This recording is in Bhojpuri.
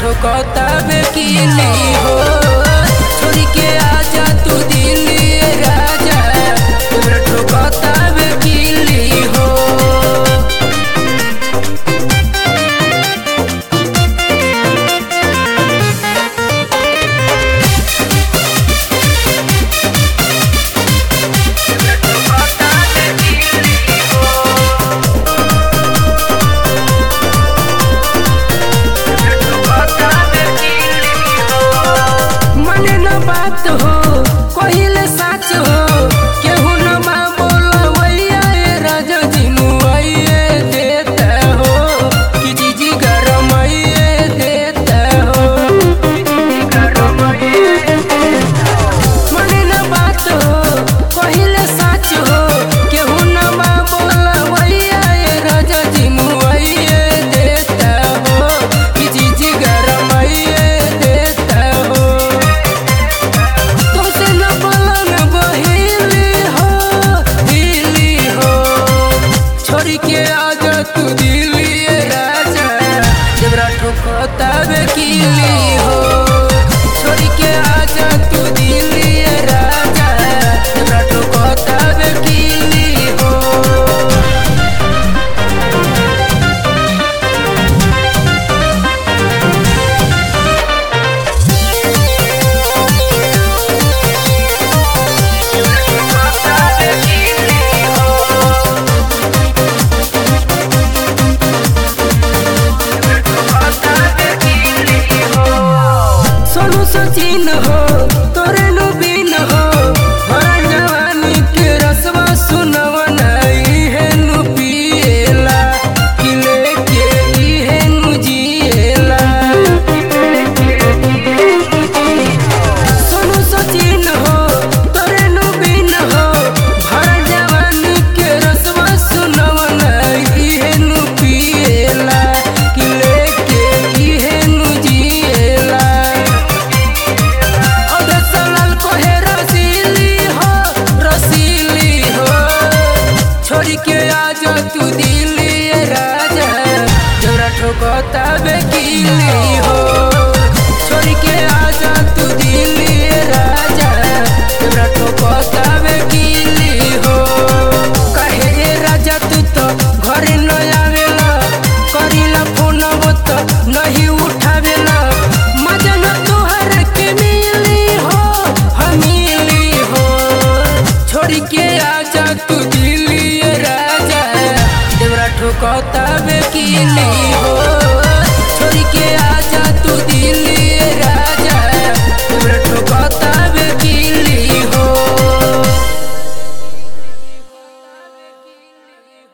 ठोकता बेकिली हो। छोड़ी के आजा तू दिल्ली राजा, देवरा ठोकता बेकिली हो। बात हो कहिले साच हो, केहू न बा बोलवैया राजा जी मुआइए देता हो, कि जीजी गरमाइए देता हो। मने न बात हो कहिले साच हो, केहू न बा बोलवैया राजा जी मुआइए देता हो, कि जीजी गरमाइए देता हो। छोड़ी के आजा तू दिल्ली राजा, देवरा ठोकता बेकिली हो। छोड़ी के आजा तू दिल्ली राजा, देवरा ठोकता बेकिली हो। सचिन हो तोरे नु बिन हो, हर जवानी के रसवा सुनवा नहीं है नु पिएला, कि लेके ई है नु जिएला। सोनू सचिन हो तोरे नु बिन हो, हर जवानी के रसवा सुनवा नहीं है नु पिएला, कि लेके ई है नु जिएला। छोड़ी के आजा तू दिल्ली राजा, देवरा ठोकता बेकिली हो। छोड़ी के आजा तू दिल्ली राजा, देवरा ठोकता बेकिली हो। कहे राजा तू तो घरे न आवेला, करीला फोन तो नहीं उठावेला, मजा न तोहर के मिली हो, हम मिली हो। छोड़ी के आजा तू दिल्ली राजा, देवरा ठोकता बेकिली।